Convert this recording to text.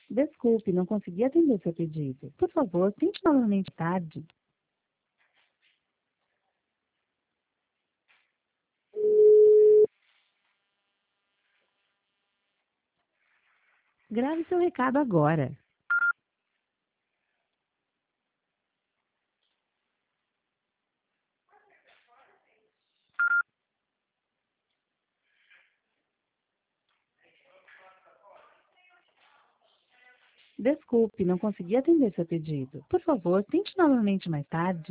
Desculpe, não consegui atender seu pedido. Por favor, tente novamente tarde. Grave seu recado agora. Desculpe, não consegui atender seu pedido. Por favor, tente novamente mais tarde.